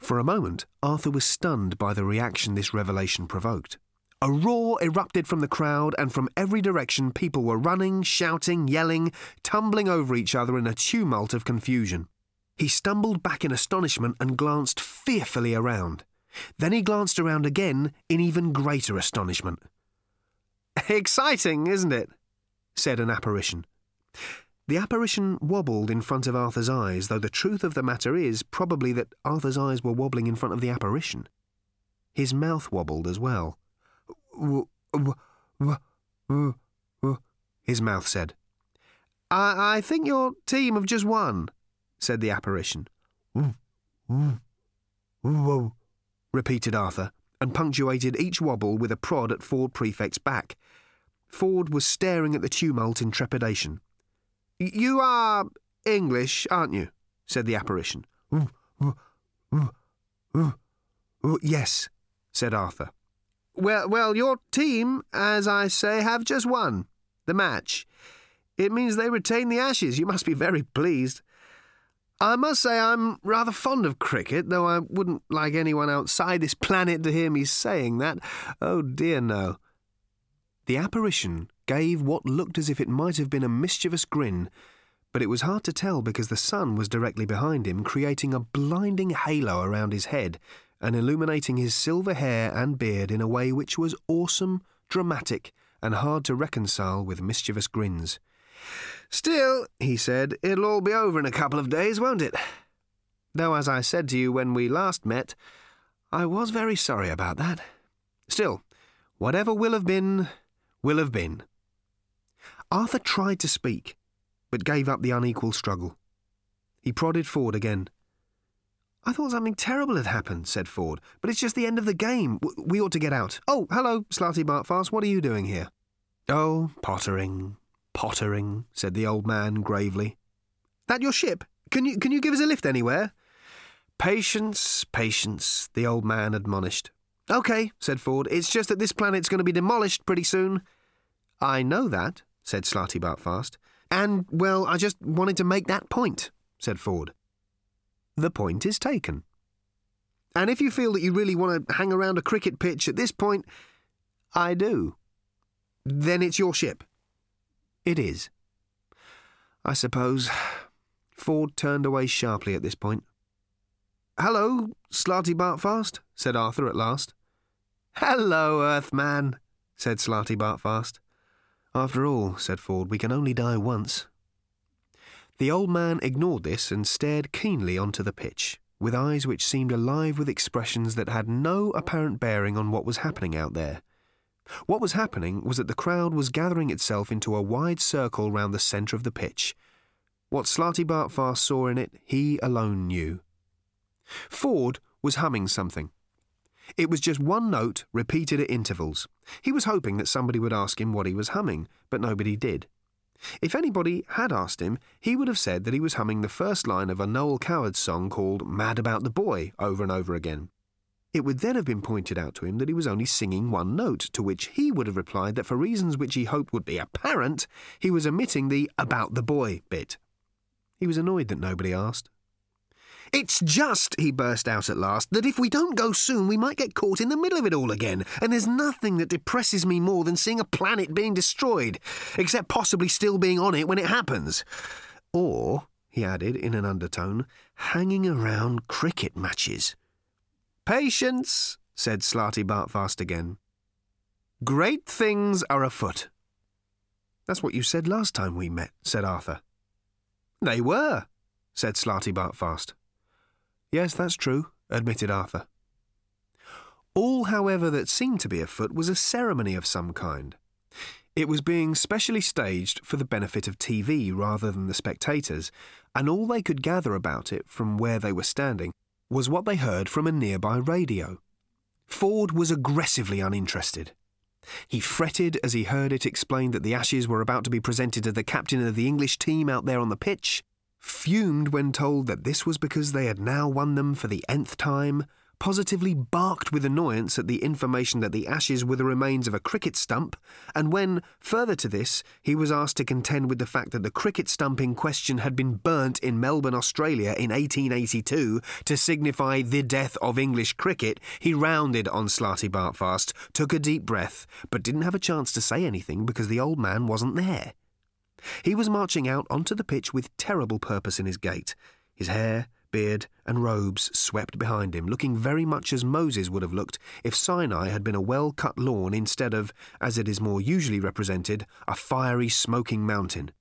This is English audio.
For a moment, Arthur was stunned by the reaction this revelation provoked. A roar erupted from the crowd, and from every direction people were running, shouting, yelling, tumbling over each other in a tumult of confusion. He stumbled back in astonishment and glanced fearfully around. Then he glanced around again in even greater astonishment. "Exciting, isn't it?" said an apparition. The apparition wobbled in front of Arthur's eyes, though the truth of the matter is probably that Arthur's eyes were wobbling in front of the apparition. His mouth wobbled as well. His mouth said. I think your team have just won," said the apparition. Repeated Arthur, and punctuated each wobble with a prod at Ford Prefect's back. Ford was staring at the tumult in trepidation. "You are English, aren't you?" said the apparition. "Yes," said Arthur. Well, your team, as I say, have just won the match. It means they retain the Ashes. You must be very pleased. I must say I'm rather fond of cricket, though I wouldn't like anyone outside this planet to hear me saying that. Oh dear, no." The apparition gave what looked as if it might have been a mischievous grin, but it was hard to tell because the sun was directly behind him, creating a blinding halo around his head and illuminating his silver hair and beard in a way which was awesome, dramatic, and hard to reconcile with mischievous grins. "Still," he said, "it'll all be over in a couple of days, won't it? Though, as I said to you when we last met, I was very sorry about that. Still, whatever will have been, will have been." Arthur tried to speak, but gave up the unequal struggle. He prodded Ford again. "I thought something terrible had happened," said Ford, "but it's just the end of the game. We ought to get out. Oh, hello, Slarty Bartfast, what are you doing here?" "Oh, pottering, said the old man gravely. "That your ship? Can you give us a lift anywhere?" Patience, the old man admonished. "OK," said Ford, "it's just that this planet's going to be demolished pretty soon." "I know that," said Slarty Bartfast. "And, well, I just wanted to make that point," said Ford. "The point is taken. And if you feel that you really want to hang around a cricket pitch at this point, I do. Then it's your ship." "It is." "I suppose." Ford turned away sharply at this point. "Hello, Slarty Bartfast," said Arthur at last. "Hello, Earthman," said Slarty Bartfast. "After all," said Ford, "we can only die once." The old man ignored this and stared keenly onto the pitch, with eyes which seemed alive with expressions that had no apparent bearing on what was happening out there. What was happening was that the crowd was gathering itself into a wide circle round the centre of the pitch. What Slarty Bartfast saw in it, he alone knew. Ford was humming something. It was just one note repeated at intervals. He was hoping that somebody would ask him what he was humming, but nobody did. If anybody had asked him, he would have said that he was humming the first line of a Noel Coward song called Mad About the Boy over and over again. It would then have been pointed out to him that he was only singing one note, to which he would have replied that for reasons which he hoped would be apparent, he was omitting the about the boy bit. He was annoyed that nobody asked. "It's just," he burst out at last, "that if we don't go soon we might get caught in the middle of it all again, and there's nothing that depresses me more than seeing a planet being destroyed, except possibly still being on it when it happens. Or," he added in an undertone, "hanging around cricket matches." "Patience," said Slarty Bartfast again. "Great things are afoot." "That's what you said last time we met," said Arthur. "They were," said Slarty Bartfast. "Yes, that's true," admitted Arthur. All, however, that seemed to be afoot was a ceremony of some kind. It was being specially staged for the benefit of TV rather than the spectators, and all they could gather about it from where they were standing was what they heard from a nearby radio. Ford was aggressively uninterested. He fretted as he heard it explained that the Ashes were about to be presented to the captain of the English team out there on the pitch, fumed when told that this was because they had now won them for the nth time, positively barked with annoyance at the information that the ashes were the remains of a cricket stump, and when, further to this, he was asked to contend with the fact that the cricket stump in question had been burnt in Melbourne, Australia in 1882 to signify the death of English cricket, he rounded on Slarty Bartfast, took a deep breath, but didn't have a chance to say anything because the old man wasn't there. He was marching out onto the pitch with terrible purpose in his gait, his hair, beard and robes swept behind him, looking very much as Moses would have looked if Sinai had been a well-cut lawn instead of, as it is more usually represented, a fiery smoking mountain.